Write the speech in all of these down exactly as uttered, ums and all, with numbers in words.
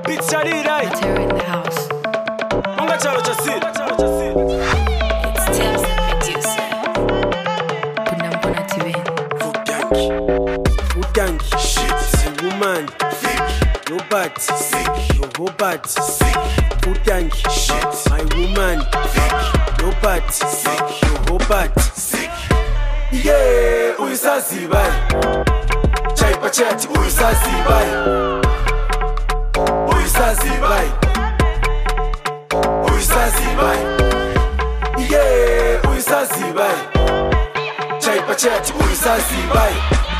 beats Shadirai. Terror in the house. Munga chalo cha siri. It's Tales the producer. Punambona T V. Udangi. Udangi. Shit. Say woman. Thick. Your butt. Sick. Your whole butt. Sick. Udangi. Shit. My woman. Thick. Your butt. Sick. Your whole butt. Sick. Yeah, uyisazibai. Chaipa chati uyisazibai. Uyisazibai. Uyisazibai. Yeah, uyisazibai. Chaipa chati uyisazibai.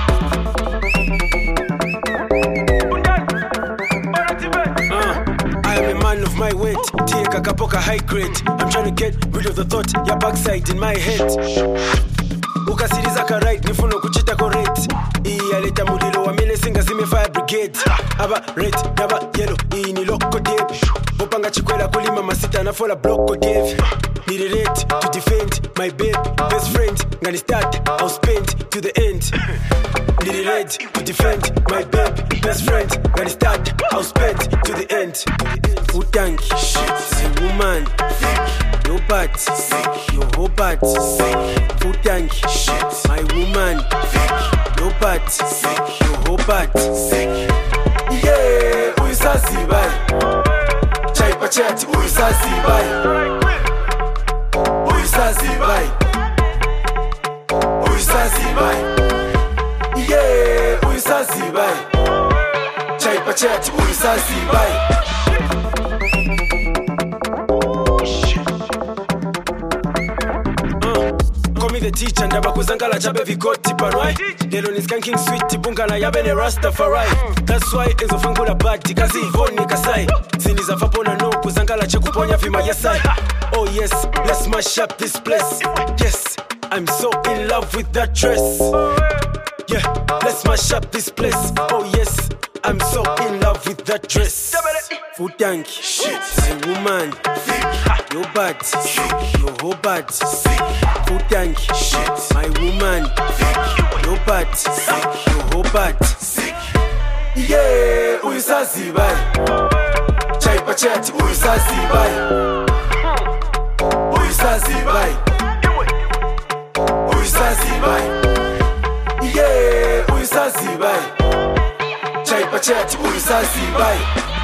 Uh, I am a man of my weight. Take a kapoka high grade. I'm trying to get rid of the thought, your backside in my head. Ukasiriza ka right nifuno kuchita correct. Iya leta mulilo wa mele singa zime fire brigade. Aba red naba yellow ini loko dev. Bopanga chikwela kulima masita na fola blocko dev. Need a red to defend my babe best friend. Ngani start I'll spend to the end. Need a red to defend my babe best friend. Ngani start I'll spend to the end. Udangi shit say woman thick. Your butt sick. Your whole butt sick. Udangi shit my woman thick. Your butt sick. Your whole butt sick. Yeah, uyisazibai. Chaipa chati uyisazibai. Uyisazibai. Uyisazibai. Yeah, uyisazibai. Chaipa chati uyisazibai. The teacher ndaba kuzangala chabe vikoti parwai lelo ni skanking sweet bunga na yabe ne Rastafari. That's why enzo fangula bati kazi ivoni kasai zini za fapona no kuzangala che kuponya vima yesai. Oh yes, let's mash up this place. Yes, I'm so in love with that dress. Yeah, let's mash up this place. Oh yes, I'm so in love with that dress. Udangi shit say woman thick. Your butt sick. Your whole butt sick. Udangi shit my woman thick. Your butt sick. Your whole butt sick. Yeah, uyisazibai. Chaipa chati uyisazibai. Uyisazibai. Uyisazibai. Yeah, uyisazibai. Chaipa chati uyisazibai.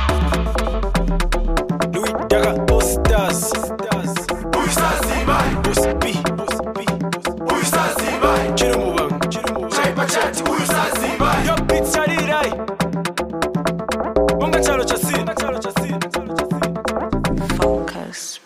Louis Daga Ostaz. Uyisazibai. Boss B. Uyisazibai. Chirumubang. Chaipa chati uyisazibai. Yo beats Shadirai. Munga chalo cha siri. Focus.